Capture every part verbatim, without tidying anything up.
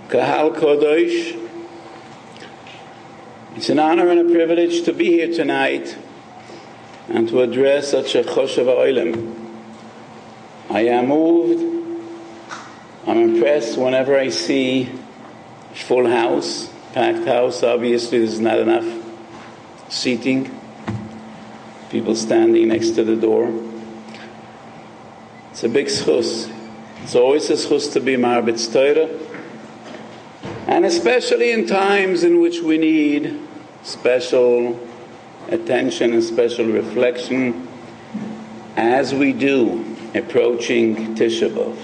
Kahal Kodosh. It's an honor and a privilege to be here tonight and to address such a Choshev Ha'olam. I am moved, I'm impressed whenever I see full house, packed house. Obviously there's not enough seating, people standing next to the door. It's a big schus. It's always a schus to be Marbitz Torah, and especially in times in which we need special attention and special reflection, as we do approaching Tisha B'Av.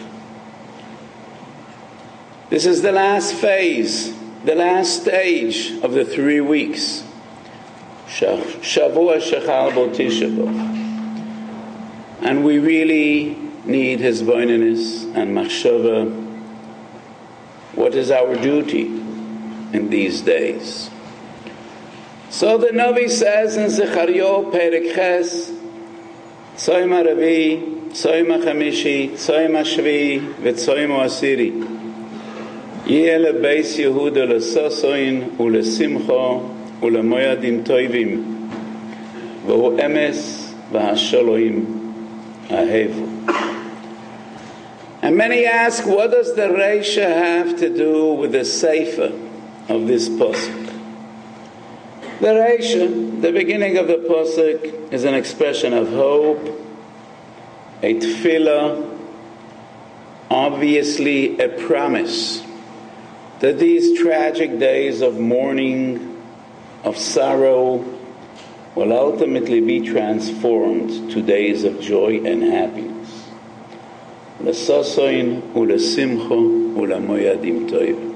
This is the last phase, the last stage of the three weeks. Shavua Shechal Bo Tisha B'Av. And we really need His boinanis and machshava. What is our duty in these days? So the Navi says in Zechariah Perek Ches, Tzoyim HaRavi, Tzoyim HaChamishi, Tzoyim HaShvi, V'Tzoyim HaAsiri, Yeh lebeis Yehuda lesosoin ulesimcha ulemoyadim toivim, V'hu emes v'hashaloim ahevu. And many ask, what does the Reisha have to do with the Sefer of this Pasuk? The Reisha, the beginning of the Pasuk, is an expression of hope, a tefillah, obviously a promise that these tragic days of mourning, of sorrow, will ultimately be transformed to days of joy and happiness. L'sasoin u'lesimcha u'lemoyadim toivim.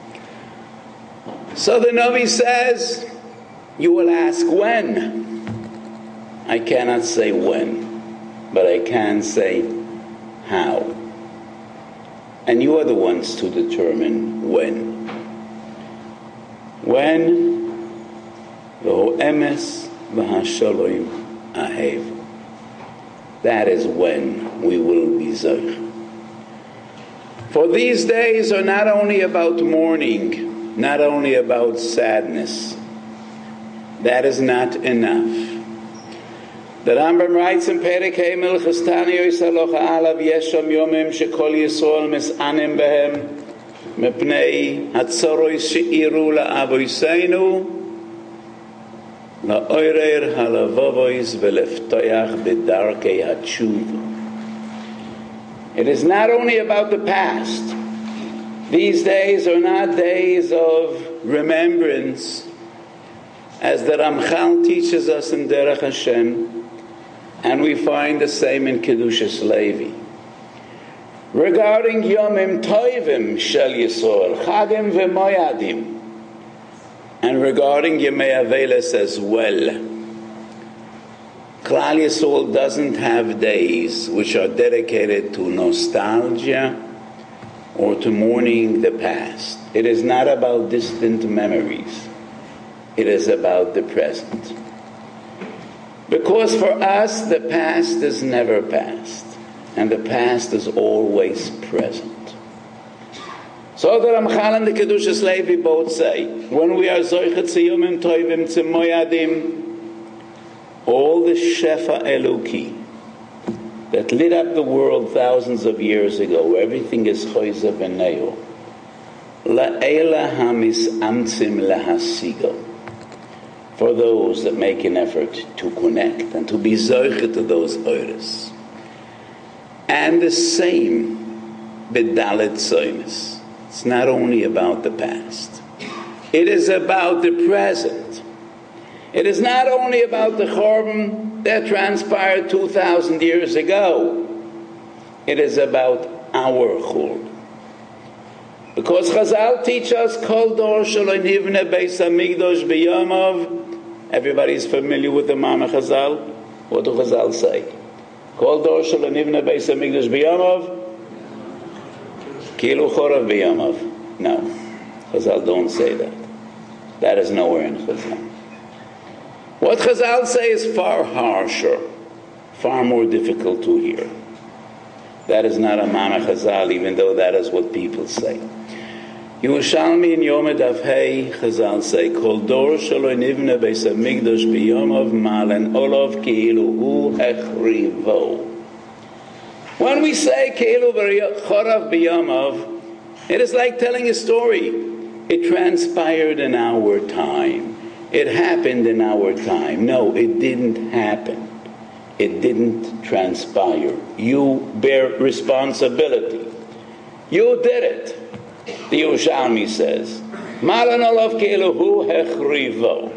So the Navi says, you will ask when. I cannot say when, but I can say how. And you are the ones to determine when. When v'hu emes v'hashaloim ahev. That is when we will be zoch. For these days are not only about mourning, not only about sadness. That is not enough. The Rambam writes in Perek Hey Milchas Tanya Yisaloch Alav Yesham Yomim Shekol Yisrael Mis'anim Behem Mepnei Hatzorois She'iru La'avoiseinu La'oirer Halavovois V'leftoyach B'darkei Hatshuva. It is not only about the past. These days are not days of remembrance, as the Ramchal teaches us in Derech Hashem, and we find the same in Kedushas Levi. Regarding Yomim Toivim Shel Yisrael, Chagim V'Moyadim, and regarding Yemei Aveles as well, Klal Yisrael doesn't have days which are dedicated to nostalgia or to mourning the past. It is not about distant memories. It is about the present. Because for us, the past is never past, and the past is always present. So the Ramchal and the Kedushas Levi both say, when we are Zoichet Tziyumim Toivim Tzimoyadim, all the Shefa Eloki that lit up the world thousands of years ago, where everything is Choyza V'Neo, La'ela Hamis Amtzim Lahasigo, for those that make an effort to connect and to be zoichet to those oires. And the same b'dalet soimis. It's not only about the past. It is about the present. It is not only about the chorban that transpired two thousand years ago. It is about our churban. Because Chazal teach us, Kol dor shelo nivne beis hamikdash b'yamav. Everybody is familiar with the Mama Chazal. What do Chazal say? Kol dor shelo nivne beis hamikdash b'yamav, kilu chorav b'yamav. No, Chazal don't say that. That is nowhere in Chazal. What Chazal say is far harsher, far more difficult to hear. That is not a Mama Chazal, even though that is what people say. Yerushalmi in Yom Daf Hey Chazal say, Kol dor shelo nivne beis hamikdash biyomov malen olav keilu hu hechrivo. When we say keilu chorav biyomov, it is like telling a story. It transpired in our time. It happened in our time. No, it didn't happen. It didn't transpire. You bear responsibility. You did it. The Yerushalmi says, Malan olav keilu hu hechrivo.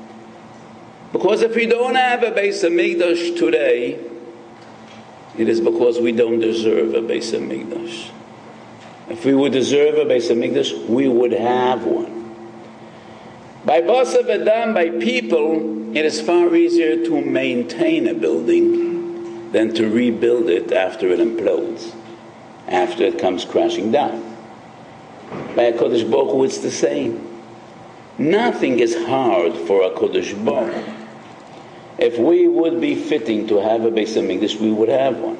Because if we don't have a Beis Hamikdash today, it is because we don't deserve a Beis Hamikdash. If we would deserve a Beis Hamikdash, we would have one. By Basav Adam, by people, it is far easier to maintain a building than to rebuild it after it implodes, after it comes crashing down. By HaKadosh Baruch Hu, it's the same. Nothing is hard for HaKadosh Baruch Hu. If we would be fitting to have a Beis Hamikdash, we would have one.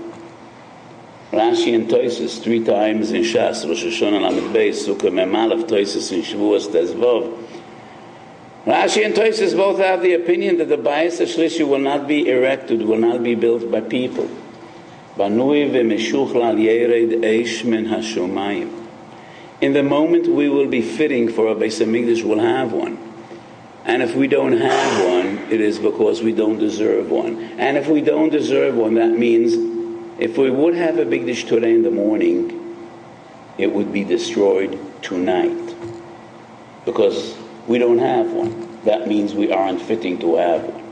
Rashi and Tosfos, three times in Shas, Rosh Hashanah, Lamed Beis, Sukkah, Memalef, Tosfos, and Shavuos, Tezvav. Rashi and Tosfos both have the opinion that the Bayis HaShlishi will not be erected, will not be built by people. Banui v'meshuchlal yered eish min hashomayim. In the moment we will be fitting for a Beis Hamikdash, we'll have one. And if we don't have one, it is because we don't deserve one. And if we don't deserve one, that means if we would have a Mikdash today in the morning, it would be destroyed tonight. Because we don't have one. That means we aren't fitting to have one.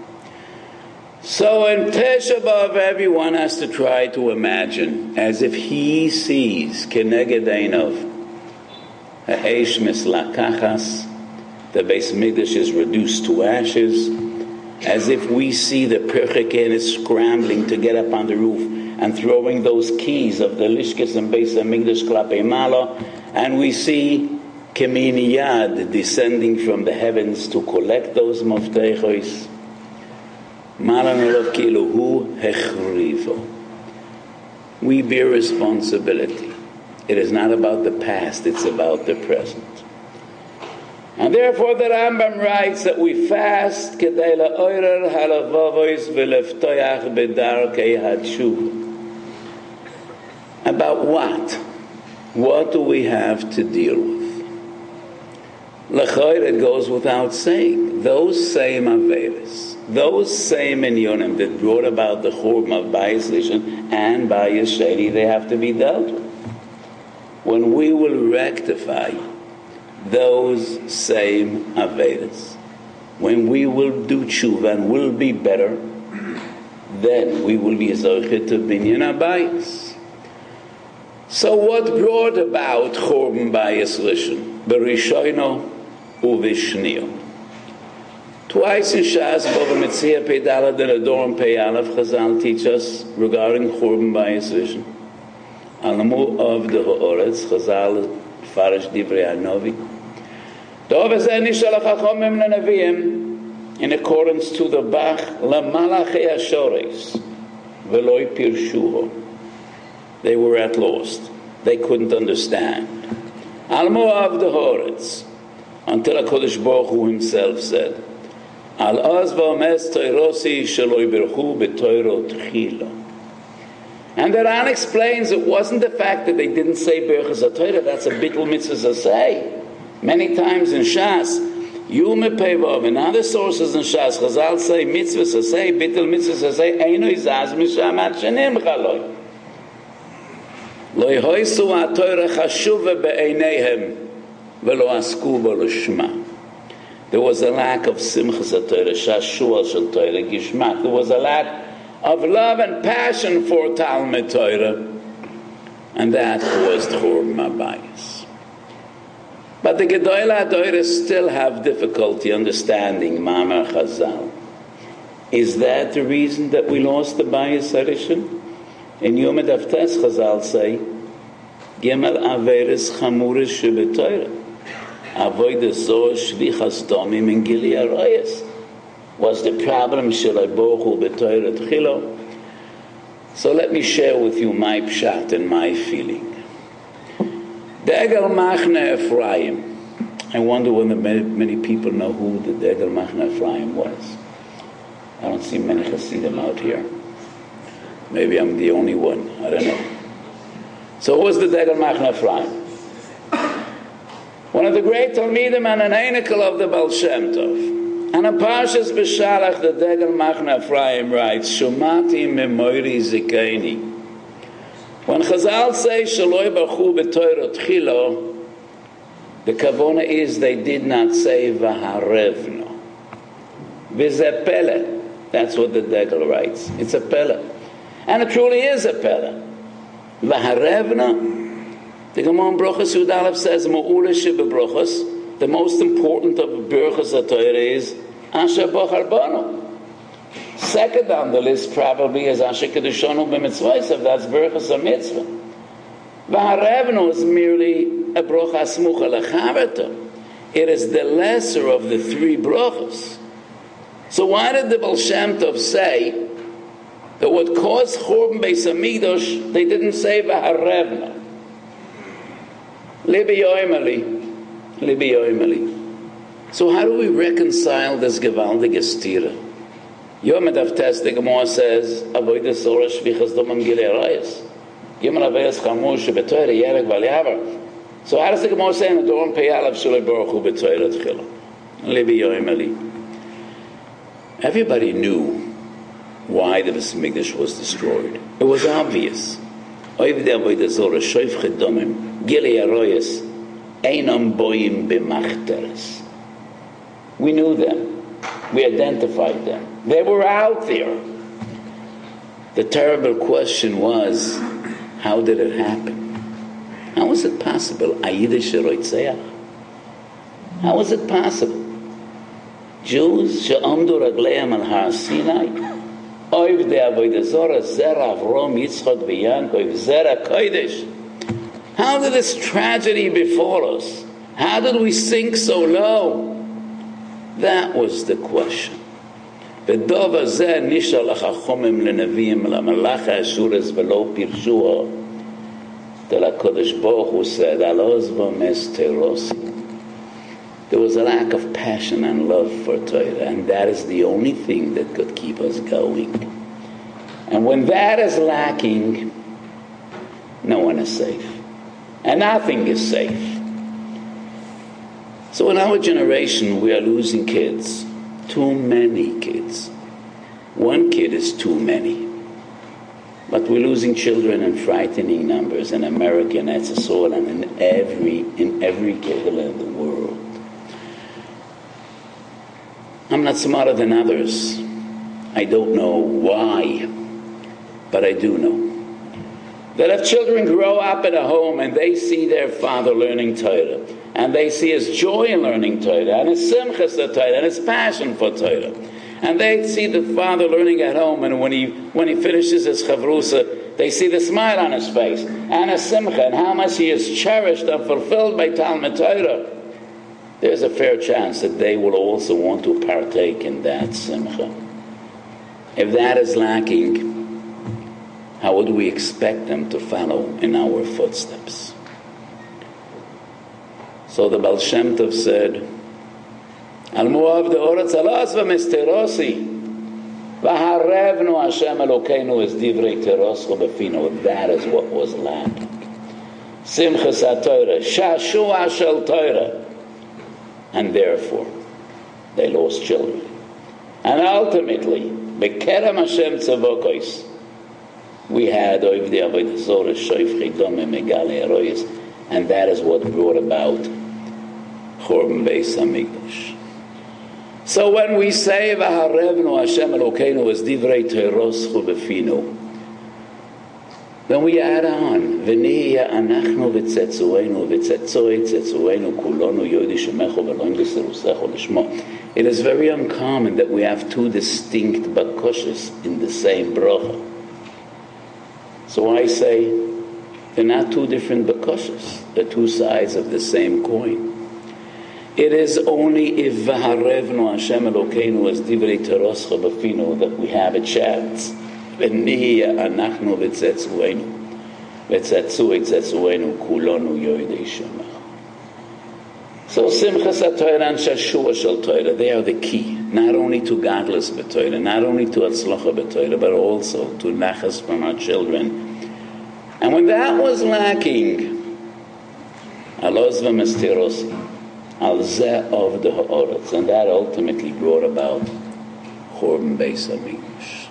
So in Tisha B'Av, everyone has to try to imagine as if he sees Keneged Einov, Ha'esh mislakachas, the Beis Mikdash is reduced to ashes, as if we see the Percheken is scrambling to get up on the roof and throwing those keys of the Lishkes and Beis Hamikdash Klapei Mala, and we see Kemini Yad descending from the heavens to collect those Moftechos. Malan olav keilu hu hechrivo. We bear responsibility. It is not about the past, it's about the present. And therefore the Rambam writes that we fast kedei la'orer halavavos v'leftoyach b'darkei hatshuva. About what? What do we have to deal with? L'choir, it goes without saying. Those same averes, those same inyonim that brought about the churban of Bayis Rishon and Bayis Sheni, they have to be dealt with. When we will rectify those same averes, when we will do tshuva and will be better, then we will be zocheh to binyan habayis. So what brought about churban Bayis Rishon? B'rishono u'v'shnio. Twice in Shas, Bava Metzia Pei Daled and Adoram Pei Aleph, Chazal teach us regarding churban Bayis Rishon. Alamu of the Ha'oretz, Chazal Farish Divrei Hanovi. Dov ezeh nishal hachachomim leneviim in accordance to the Bach lamalachei hashores veloi pirshuho. They were at lost. They couldn't understand. Alamu of the Ha'oretz, until HaKadosh Baruch Hu himself said, Al az v'omes toirosi sheloi birchu b'toiro tchila. And the Ran explains it wasn't the fact that they didn't say Berachas HaTorah, that's a bittul mitzvah say. Many times in Shas, Yume Pevov, in other sources in Shas, Chazal say mitzvah say, bittul mitzvah say, Eino izaz mishamat shenim chaloi. Lo yehoisu HaTorah chashuva be'eineihem, velo asku bo l'shma. There was a lack of simchas HaTorah, shashua shel Torah, gishmak. There was a lack of love and passion for Talmud Torah, and that caused churban habayis. But the Gedolei HaTorah still have difficulty understanding Mamar Chazal. Is that the reason that we lost the Bayis HaRishon? In Yom Daftes, Chazal say, Gimel Averes Chamuris Shebetoirah, Avodah Zor Shvichas Domim in Gili Arayas. Was the problem Shelai Bochu B'Torah Tchilo? So let me share with you my pshat and my feeling. Degel Machne Ephraim. I wonder whether many, many people know who the Degel Machne Ephraim was. I don't see many Hasidim out here. Maybe I'm the only one. I don't know. So who was the Degel Machne Ephraim? One of the great Talmidim and an Einikel of the Baal Shem Tov. And in Parshas B'Shalach, the Degel Machne Ephraim writes, Shumati memoiri zikaini. When Chazal say, Shaloi Baruchu b'Torah Tchilo, the kavona is they did not say Vaharevno. V'zeh pele. That's what the Degel writes. It's a pele. And it truly is a pele. Vaharevno. The Gemara in Brochus Yud Aleph says, Ma'ula shebebrochus. The most important of Berachos HaTorah is Asher Bochar Bano. Second on the list probably is Asher Kedushonu b'mitzvaysav. That's Berachos HaMitzvah. Vaharevno is merely a brocha smucha lechaverta. It is the lesser of the three brochos. So why did the Baal Shem Tov say that what caused Churban Beis Hamikdash, they didn't say Vaharevno? Libi yoimeli, libi yoimeli. So how do we reconcile this gewaldige stira? Yom Adavtes, the Gemara says, Avodah Zorah shvichas domam gilei arayos. Yom Adavtes chamush betoyer yerek val yavar. So how does the Gemara say in the Doron Peyalav Shaloi Baruch Hu b'Torah Tchila? Libi yoimeli. Everybody knew why the Beis Hamikdash was destroyed. It was obvious. Oivdei avodah zorah shoifchet domim gilei arayos einam boim b'machteres. We knew them. We identified them. They were out there. The terrible question was, how did it happen? How was it possible? How was it possible? Jews she'amdu ragleim al har Sinai, oivdei avodah zorah zera Avrom Yitzchak v'Yankov zera kodesh. How did this tragedy befall us? How did we sink so low? That was the question. V'dov hazeh nishal hachachomim lenavim lamalach ha'ashuras v'lo pirshuha. Till HaKadosh Baruch Hu said, Alozva mes terosi. There was a lack of passion and love for Torah, and that is the only thing that could keep us going. And when that is lacking, no one is safe. And nothing is safe. So in our generation, we are losing kids. Too many kids. One kid is too many. But we're losing children in frightening numbers in America, in Etzisol, and in every, in every kehillah in the world. I'm not smarter than others. I don't know why, but I do know that if children grow up in a home and they see their father learning Torah, and they see his joy in learning Torah, and his simchas of Torah, and his passion for Torah, and they see the father learning at home, and when he when he finishes his chavrusa, they see the smile on his face, and his simcha, and how much he is cherished and fulfilled by Talmud Torah, there's a fair chance that they will also want to partake in that simcha. If that is lacking, how would we expect them to follow in our footsteps? So the Baal Shem Tov said, Al mu'av de'oretz alas v'misterosi v'harevnu Hashem Elokeinu es divrei teroscho b'fino. That is what was lacking. Simchas HaTorah, shashua shel Torah. And therefore, they lost children. And ultimately, bekerem Hashem tzavokos, we had Oivdei avodah zorah shoifchei domim megalei arayos, and that is what brought about Churban Beis Hamikdash. So when we say V'harevnu Hashem Elokeinu es divrei teroscho b'fino, then we add on V'nihya anachnu v'tzetzuenu v'tzetzoi tzetzuenu kulonu yodi shemecho v'loin v'serusecho l'shmo. It is very uncommon that we have two distinct bakoshes in the same bracha. So I say they're not two different bakoshes. They're two sides of the same coin. It is only if V'harevnu Hashem Elokeinu es divrei teroscho b'fino that we have a chance. V'nihya anachnu v'tzetzuenu. V'tzetzu etzetzuenu kulonu yoidei shema. So Simchas HaTorah and Shashua Shel Torah, they are the key, not only to godless b'Torah, not only to Atzlacha b'Torah, but also to Nachas from our children. And when that was lacking, Alozva Mistirosi, Al Zeh of the Ha'oretz, and that ultimately brought about Churban Beis HaMikdash.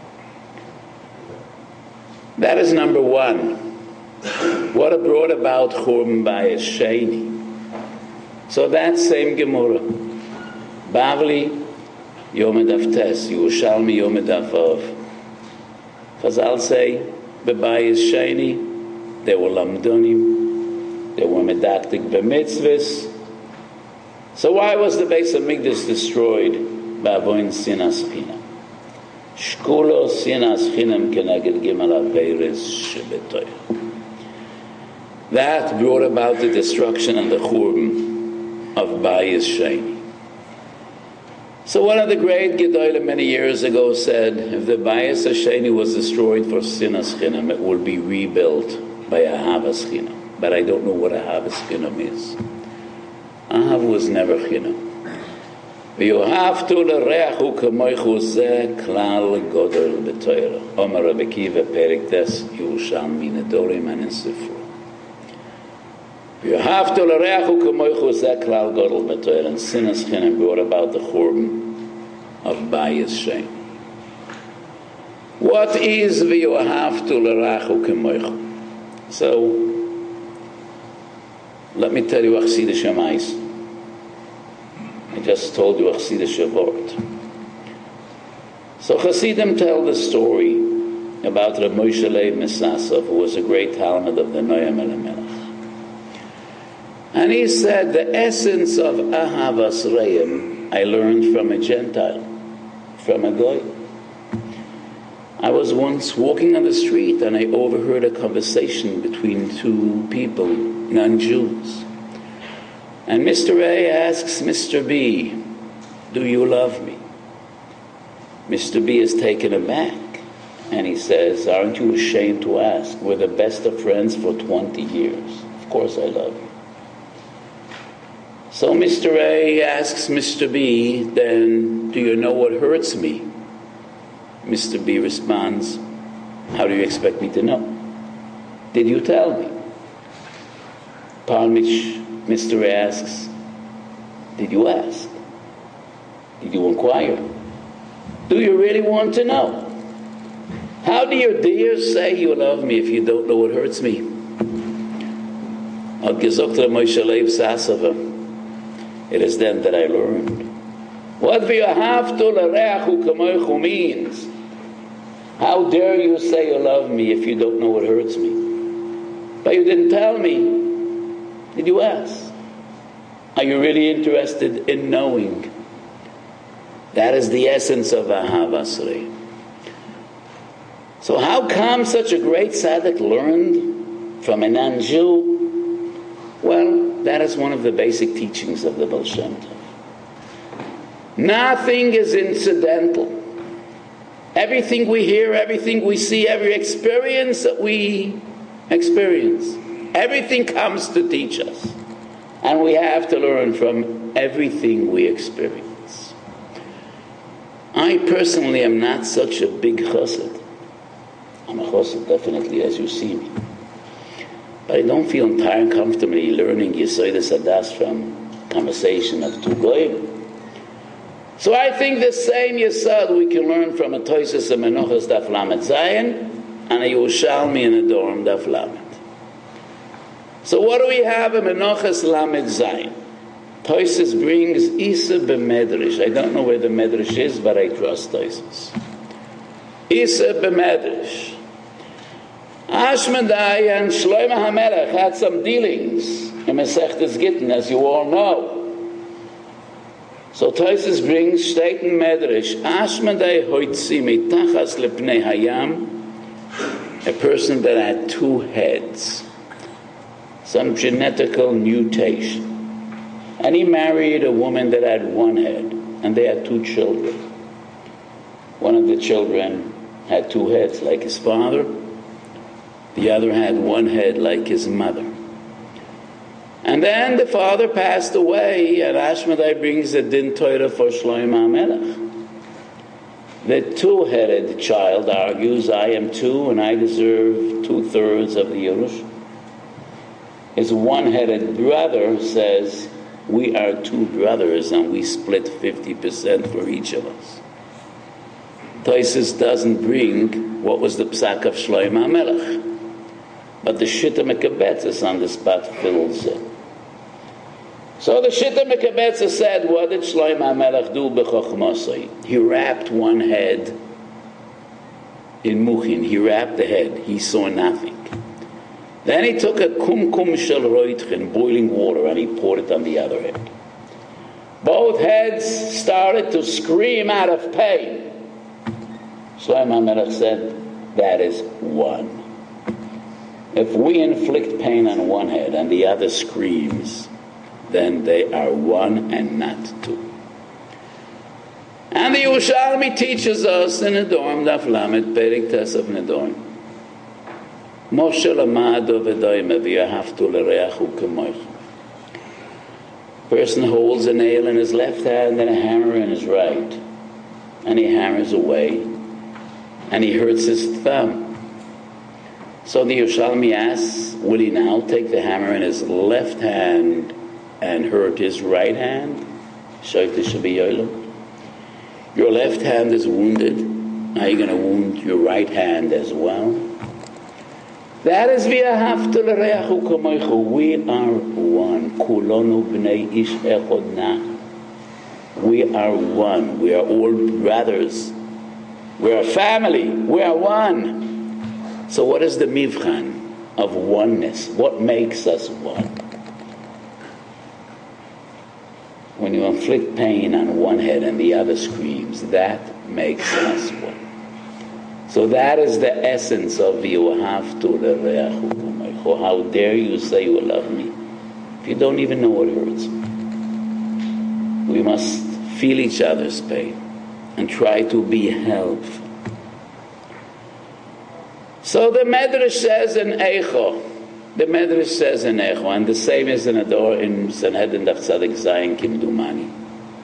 That is number one. What brought about Churban Bayis Sheni? So that same Gemara, Bavli Yom Tes, Yerushalmi Yom Vav. Chazal say, Bebayis Sheni, there were Lamdonim, there were Medaktik B'mitzvahs. So why was the Beis HaMikdash destroyed? Ba'avoin Sinas Chinam. Shkulo Sinas Chinam Keneged Gimel Averes Shebetoyah. That brought about the destruction and the Churban of Bayis Sheni. So one of the great Gedolim many years ago said, if the Bayis Sheni was destroyed for Sinas Chinam, it will be rebuilt by Ahavas Chinam. But I don't know what Ahavas Chinam is. Ahav was never Chinam. V'yohavtu l'reachu k'moichu zeh klal godel b'toyra. Omer Rabbi Akiva perik tes Yerushalmi nedorim and in Sifru. V'yohavtu l'reachu k'moichu zeh klal godel b'toyra. And Sinas Chinam brought about the Churban of Bayis Sheni. What is v'yohavtu l'reachu k'moichu? So, let me tell you a Chassidish Ma'aseh. I just told you a Chassidish Vort. So Chassidim tell the story about Reb Moshe Leib Misasov, who was a great Talmud of the Noam Elimelech. And he said, the essence of Ahavas Reim I learned from a Gentile, from a Goy. I was once walking on the street and I overheard a conversation between two people, non-Jews. And Mister A asks Mister B, do you love me? Mister B is taken aback and he says, aren't you ashamed to ask? We're the best of friends for twenty years. Of course I love you. So Mister A asks Mister B, then do you know what hurts me? Mister B responds, how do you expect me to know? Did you tell me? Upon which Mister A asks, did you ask? Did you inquire? Do you really want to know? How do you dare say you love me if you don't know what hurts me? It is then that I learned what means. How dare you say you love me if you don't know what hurts me? But you didn't tell me. Did you ask? Are you really interested in knowing? That is the essence of Ahavas Reim. So how come such a great tzaddik learned from a non-Jew? Well, that is one of the basic teachings of the Baal Shem Tov. Nothing is incidental. Everything we hear, everything we see, every experience that we experience, everything comes to teach us. And we have to learn from everything we experience. I personally am not such a big chassid. I'm a chassid, definitely, as you see me. But I don't feel entirely comfortably learning Yesodus Hadas from conversation of two goyim. So I think the same Yesod we can learn from a Toises and Menachos Daf Lamed Zayin and a Yerushalmi and a Dorim Daf Lamed. So what do we have in Menachos Lamed Zayin? Toises brings Isa b'Medrash. I don't know where the Medrash is, but I trust Toises. Isa b'Medrash. Ashmedai and Shlomo HaMelech had some dealings in Masechtas Gittin, as you all know. So Toises brings Shteit in Medrash, Ashmedai hoitzi mitachas lepnei hayam, a person that had two heads, some genetical mutation. And he married a woman that had one head, and they had two children. One of the children had two heads, like his father. The other had one head like his mother. And then the father passed away, and Ashmedai brings the Din Torah for Shlomo HaMelech. The two-headed child argues, I am two and I deserve two-thirds of the Yerush. His one-headed brother says, we are two brothers and we split fifty percent for each of us. Tosfos doesn't bring what was the psak of Shlomo HaMelech, but the Shitta Mekabetzes on the spot fills it. So the Shitta Mekabetzes said, what did Shlomo HaMelech do b'chochmasai? He wrapped one head in muchin. He wrapped the head. He saw nothing. Then he took a kumkum shel roitchen, boiling water, and he poured it on the other head. Both heads started to scream out of pain. Shlomo HaMelech said, that is one. If we inflict pain on one head and the other screams, then they are one and not two. And the Yerushalmi teaches us in Nedorim, Daf Lamed, Perek Tes of Nedorim, Moshe lamado v'doime v'yahavtu l'reachu k'moich. Person holds a nail in his left hand and a hammer in his right, and he hammers away, and he hurts his thumb. So the Yerushalmi asks, will he now take the hammer in his left hand and hurt his right hand? Your left hand is wounded. Now you're going to wound your right hand as well. That is v'yahavtu l'reachu k'moichu. We are one. Kulonu b'nei ish echod na. We are one. We are all brothers. We are family. We are one. So what is the mivchan of oneness? What makes us one? When you inflict pain on one head and the other screams, that makes us one. So that is the essence of v'yahavtu l'reachu k'moichu. How dare you say you love me if you don't even know what hurts me? We must feel each other's pain and try to be helpful. So the Medrash says in Eicho, the Medrash says in Eicho, and the same is in Ador in Sanhedrin Daf Tzadik Zayin Kimdumani.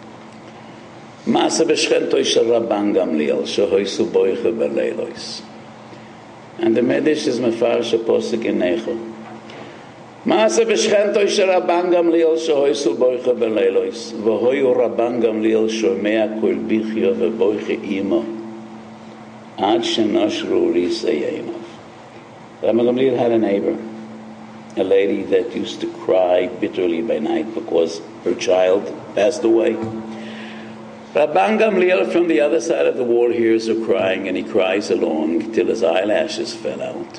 Masa b'shchentoi shel Rabban Gamliel shehoisu boiche b'leilos. And the Medrash is mefarish a posuk in Eicho. Masa b'shchentoi shel Rabban Gamliel shehoisu boiche b'leilos v'hoyu Rabban Gamliel shomea kol bichyo v'boiche imo ad shenoshru risayeinov. Rabban Gamliel had a neighbor, a lady that used to cry bitterly by night because her child passed away. Rabban Gamliel from the other side of the wall hears her crying, and he cries along till his eyelashes fell out.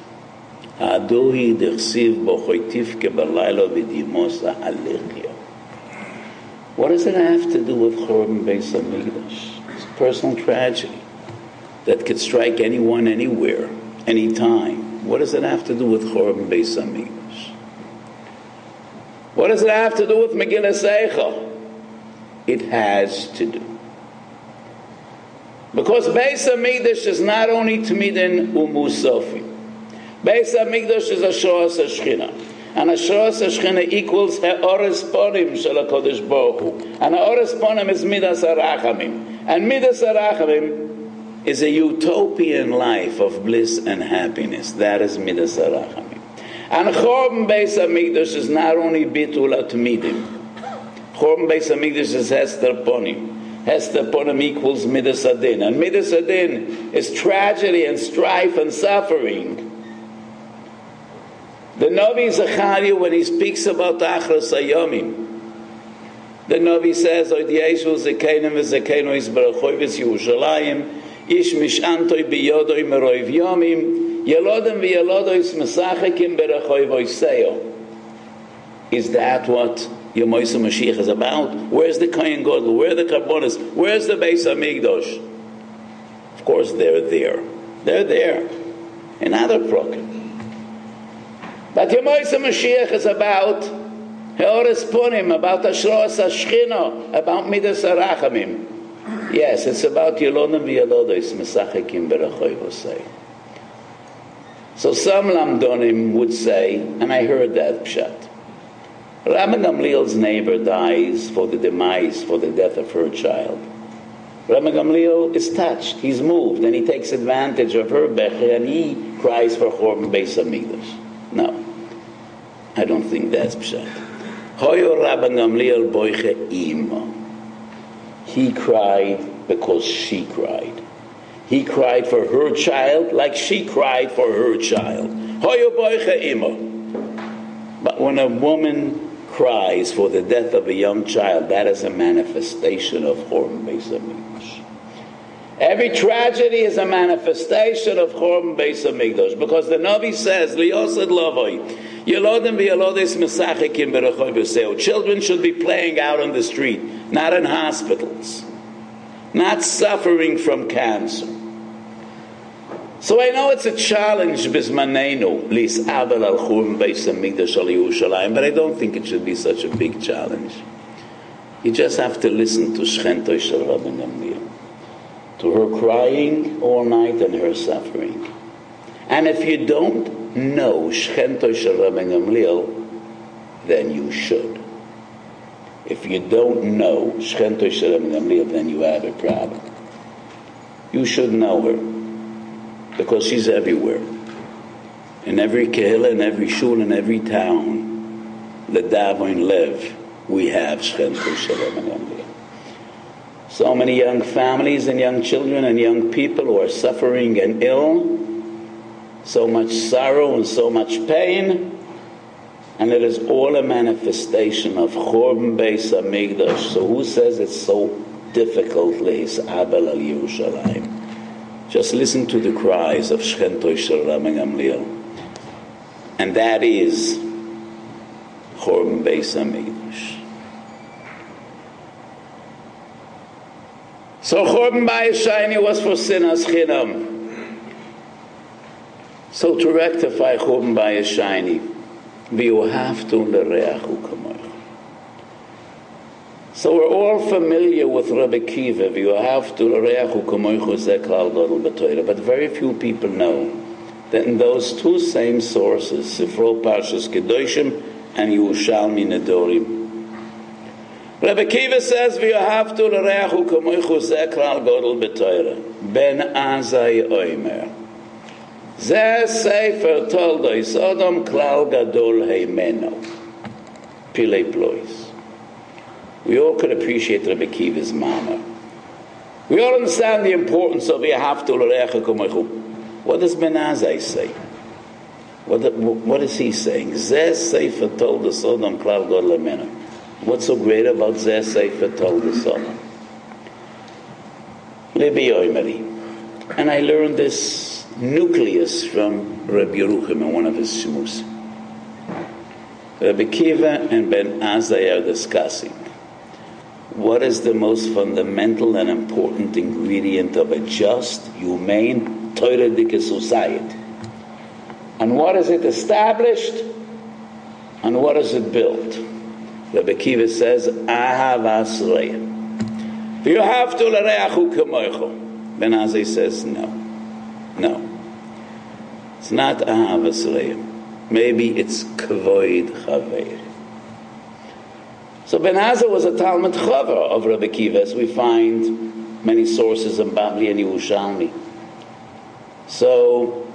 What does it have to do with Churban Beis Hamikdash? It's a personal tragedy that could strike anyone, anywhere, anytime. What does it have to do with Churban Beis Hamikdash? What does it have to do with Megillas Eicha? It has to do. Because Beis Hamikdash is not only Tmidin Umusofi. Beis Hamikdash is Ashras HaShechina. And Ashras HaShechina equals Ha'ores Ponim Shel HaKadosh Baruch Hu. And Ha'ores Ponim is Midas HaRachamim. And Midas HaRachamim is a utopian life of bliss and happiness. That is Midas HaRachamim. And Churban Beis Hamikdash is not only Bitul HaTmidim. Churban Beis Hamikdash is Hester Ponim. Hester Ponim equals Midas Adin. And Midas Adin is tragedy and strife and suffering. The Navi Zechariah, when he speaks about Achras Hayomim, the Navi says, Oid Yeshu Zekenim V'Zekeinu Yisbarachoi V'Yerushalayim Ish Mishantoi B'Yodoi Meroiv Yomim Yelodim V'Yelodois Mesachekim Berachoi V'Oiseyo. Is that what Yom Mashiach is about? Where's the Kohen Gadol? Where are the Karbonos? Where's the Beis Hamikdash? Of course they're there. They're there. In other prokim. But Yom Mashiach is about Ha'ores Ponim, about Ashras HaShechina, about Midas HaRachamim. Yes, it's about Yelodim V'Yelodos Mesachekim Berachoi V'Oseyo. So some Lamdonim would say, and I heard that pshat, Rabbi Gamliel's neighbor dies for the demise, for the death of her child. Rabbi Gamliel is touched, he's moved, and he takes advantage of her beche, and he cries for Chorban Beis Hamikdash. No, I don't think that's pshat. Hoyo Rabbi Gamliel boiche ima. He cried because she cried. He cried for her child like she cried for her child. Hoyo boiche ima. But when a woman cries for the death of a young child, that is a manifestation of Chorban Beis Hamikdash. Every tragedy is a manifestation of Chorban Beis Hamikdash, because the Navi says, Liosad Lavoi, Yelodim v'yelodes mesachikim b'rechoy b'seo. Children should be playing out on the street, not in hospitals, not suffering from cancer. So I know it's a challenge, bismanenu, lis abel al Chorban Beis Hamikdash al Yerushalayim, but I don't think it should be such a big challenge. You just have to listen to Shchento Shel Rabbi Gamliel, to her crying all night and her suffering. And if you don't know Shchento Shel Rabbi Gamliel, then you should. If you don't know Shchento Shel Rabbi Gamliel, then you have a problem. You should know her, because she's everywhere. In every kehillah, in every shul, in every town, L'davon Lev, we have Shchento Shel Rabbi Gamliel. So many young families and young children and young people who are suffering and ill, so much sorrow and so much pain, and it is all a manifestation of Chorban Beis Hamikdash. So who says it's so difficult, Leis Abel al Yerushalayim? Just listen to the cries of Shchento Shel Rabbi Gamliel, and that is Chorban Beis Hamikdash. So Chorban Bayis Sheni was for sinners chinam. So to rectify Chorban Bayis Sheni, v'yohavtu l'reachu kamoich. So we're all familiar with Rabbi Kiva, v'yohavtu l'reachu kamoich zeh klal gadol b'Torah, but very few people know that in those two same sources, Sifro Parshas Kedoshim and Yerushalmi Nedorim, Rabbi Kiva says, "V'yohavtu l'reachu kamoichu zeh klal gadol b'Torah." Ben Azai Oimer, zeh sefer toldos Sodom klal gadol heimeno. Pilei plois. We all could appreciate Rabbi Kiva's mama. We all understand the importance of v'yohavtu l'reachu kamoichu. What does Ben Azai say? What, what is he saying? Zeh sefer toldos Sodom klal gadol heimeno. What's so great about Zeh Sefer Toldos Sodom? Libi Oimeri. And I learned this nucleus from Rabbi Yeruchim in one of his shmus. Rabbi Kiva and Ben Azai are discussing what is the most fundamental and important ingredient of a just, humane, Torah-dike society. And what is it established? And what is it built? Rabbi Kiva says, Ahavas Re'im. V'yohavtu l'reachu kamoichu. Ben Azai says, no. No. It's not Ahavas Re'im. Maybe it's Kvoid Chaver. So Ben Azai was a Talmud Chaver of Rabbi Kiva, as we find many sources in Babli and Yerushalmi. So,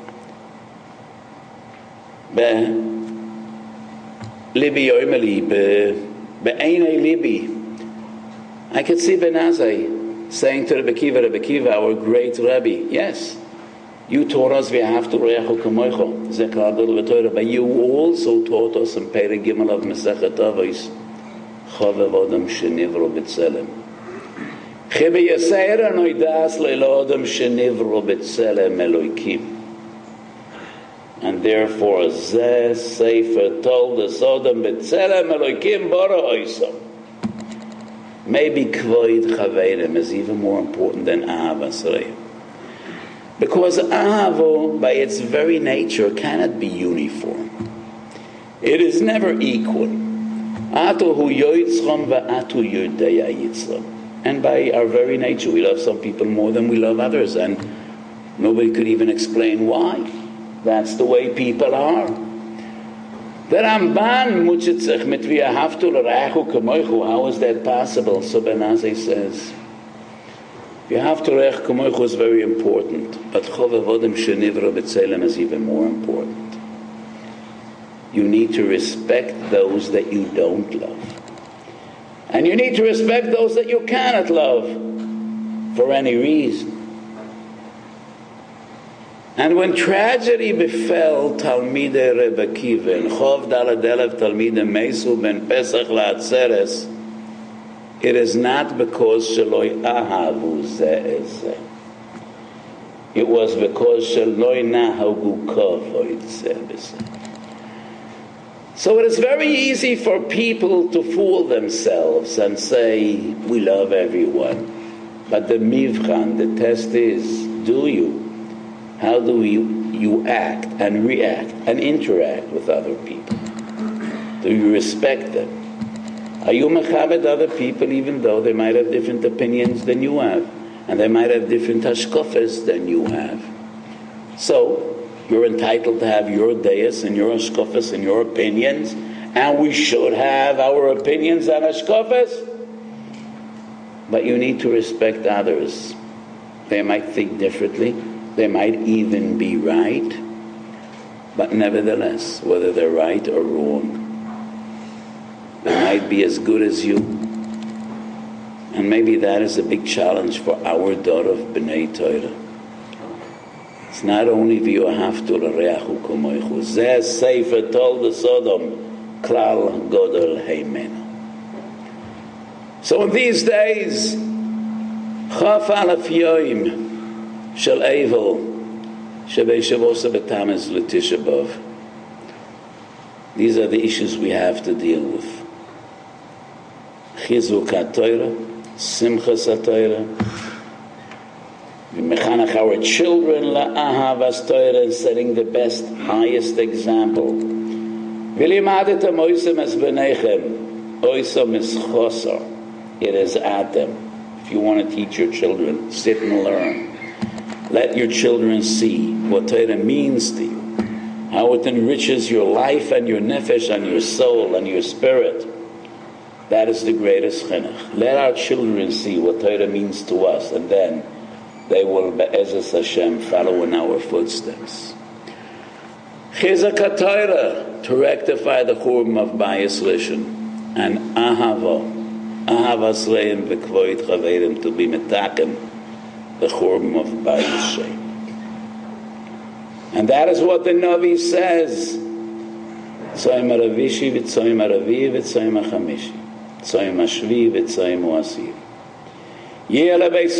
Ben Libi Oimeli, be'einei libi. I could see Ben Azai saying to Rabbi Kiva, Rabbi Kiva, our great Rabbi, yes, you taught us v'yahavtu l'reachu kamoicho, zeh klal gadol b'Torah, but you also taught us in Perek Gimel of Masechet Avos, chovev adam shenivro b'tzelem. Chi b'yaseira noidas le'lo adam shenivro b'tzelem Elokim. And therefore, Zeh Sefer Toldos Sodom B'Tzelem Elokim Bara Oisam. Maybe Kvoid Chaverim is even more important than Ahavas Re'im. Because Ahavo, by its very nature, cannot be uniform. It is never equal. Atu hu yoitzchom va'atu yodaya yitzchom. And by our very nature, we love some people more than we love others, and nobody could even explain why. That's the way people are. The Ramban mutzit mit v'ahavtu l'reachu kamoichu. How is that possible? So Ben Azai says, v'ahavtu l'reachu kamoichu is very important, but chovav odem shenivra b'tzelem is even more important. You need to respect those that you don't love. And you need to respect those that you cannot love for any reason. And when tragedy befell Talmidei Rebbe Akiva and Chov Daled Elef Talmidei Mesu ben Pesach la'atzeres, it is not because sheloi ahavu zeh zeh. It was because sheloi nahagu kavod zeh b'zeh. So it is very easy for people to fool themselves and say, we love everyone. But the mivchan, the test is, do you? How do you, you act and react and interact with other people? Do you respect them? Are you mechabed other people even though they might have different opinions than you have? And they might have different hashkafas than you have? So, you're entitled to have your deis and your hashkafas and your opinions, and we should have our opinions and hashkafas. But you need to respect others. They might think differently. They might even be right. But nevertheless, whether they're right or wrong, they might be as good as you. And maybe that is a big challenge for our daughter of B'nai Torah. It's not only v'yohavtu l'reachu kamoichu. Zeh sefer told the Sodom, klal godol heimenu. So in these days, chaf alaf yoim shel Eivel shebeishavos b'tamez l'tisha b'av. These are the issues we have to deal with. Chizuk HaTorah, Simchas HaTorah. We mechanach our children la'ahavas Torah and setting the best, highest example. V'limadet hamoisem es b'neichem, oisem es chosar. It is at them. If you want to teach your children, sit and learn. Let your children see what Torah means to you, how it enriches your life and your nefesh and your soul and your spirit. That is the greatest chinuch. Let our children see what Torah means to us, and then they will, be'ezus Hashem, follow in our footsteps. Chizak HaTorah, to rectify the churban of Bayis Rishon, and ahava, ahavas reim v'kvoit chaverim, to be metakem, the churban of Bayis Shem. And that is what the Navi says. Tzoyim haravishi v'tzoyim haravi v'tzoyim hachamishi, tzoyim hashvi v'tzoyim ha'asir. When?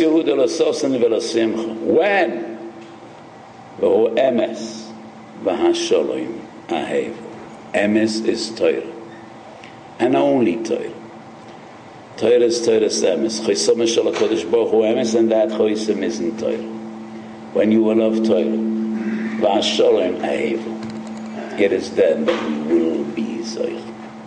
Emes v'hasholom ahevu. Emes is Torah, and only Torah. Torah is Torah's emes. Chosom shel HaKadosh Baruch Hu emes, and that chosom isn't Torah. When you will love Torah, v'hasholom ahevu, it is then that we will be Zoich.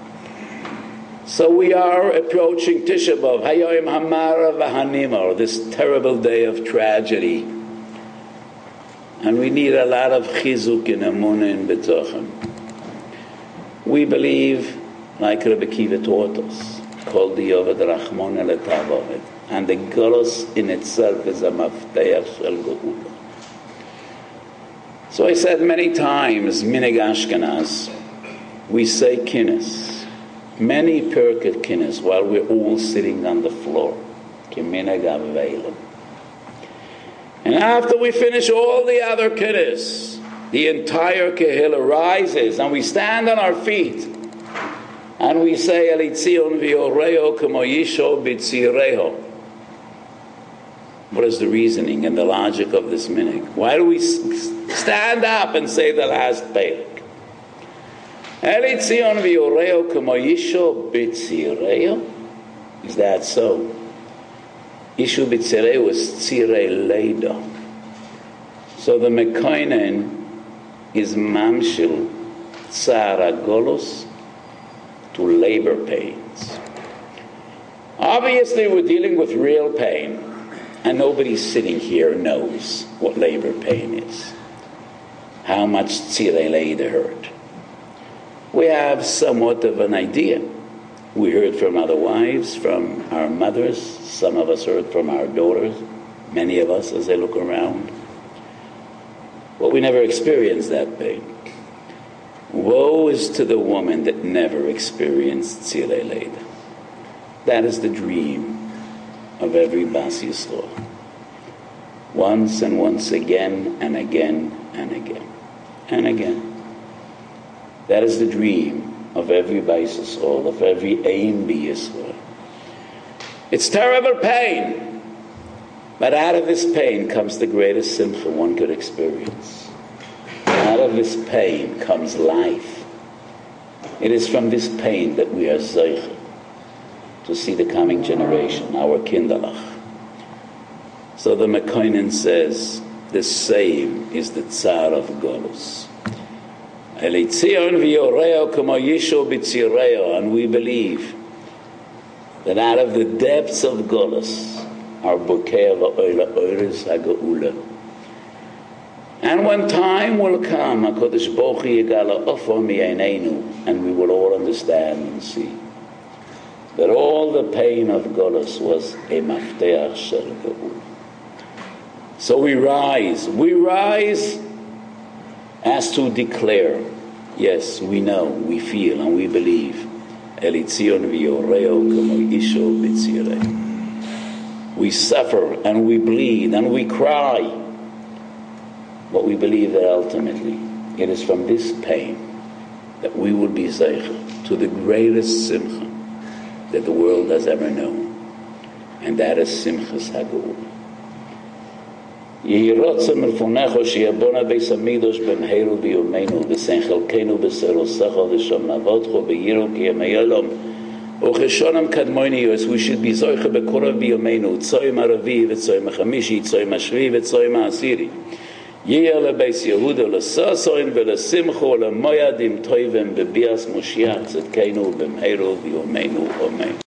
So we are approaching Tisha B'Av, Hayoim Hamara v'Hanimar, this terrible day of tragedy. And we need a lot of chizuk in Emunah and B'tochen. We believe, like Rebbe Akiva taught us, called the Yovad Rachmon el Tavovet, and the Golos in itself is a Mafteach Shel Geula. So I said many times, Minig Ashkenaz, we say Kinnis. Many Pirkei Kinnis while we're all sitting on the floor. Kiminag Avelim. And after we finish all the other Kinnis, the entire Kehillah rises and we stand on our feet and we say Elitzion v'yoreo k'mo yisho b'tzireho. What is the reasoning and the logic of this minig? Why do we stand up and say the last Perek? Elitzion v'yoreo k'mo yisho b'tzireho? Is that so? Yishu b'tzireho is tzirei leido. So the Mekoinen is mamshil tzara golos to labor pains. Obviously we're dealing with real pain, and nobody sitting here knows what labor pain is. how much Tzirei Leida hurt. We have somewhat of an idea. We heard from other wives, from our mothers. Some of us heard from our daughters. Many of us as they look around. But we never experienced that pain. Woe is to the woman that never experienced Tzirei Leida. That is the dream of every Bas Yisrael. Once and once again and again and again and again. That is the dream of every Bas Yisrael, of every Ein B'Yisrael. It's terrible pain, but out of this pain comes the greatest simcha one could experience. Out of this pain comes life. It is from this pain that we are zeicha to see the coming generation, our kindalach. So the Mekoinen says, the same is the Tsar of Golus. And we believe that out of the depths of Golus, our bouquet of Oiris HaGeula. And when time will come, HaKadosh Baruch Hu Yigala Ofo Mi'eineinu, and we will all understand and see that all the pain of Golus was a mafteach shel Geula. So we rise, we rise as to declare, yes, we know, we feel, and we believe. We suffer and we bleed and we cry, but we believe that ultimately it is from this pain that we will be zeicha to the greatest simcha that the world has ever known, and that is Simchas HaGeula. Yehi rotzem elfunecho sheyabona beis hamikdash b'mheru b'yomeinu v'sein chelkenu b'serosecha v'sham navodcho b'yiru ki yemei olam ucheshonam kadmoini yos. We should be zoicha b'korav b'yomeinu tzoyim haravi v'tzoyim hachamishi tzoyim hashvi v'tzoyim ha'asiri yehi lebeis Yehuda l'sasoin v'lesimcho l'moyadim toivim b'bias Moshiach tzedkenu b'mheru b'yomeinu. Amen.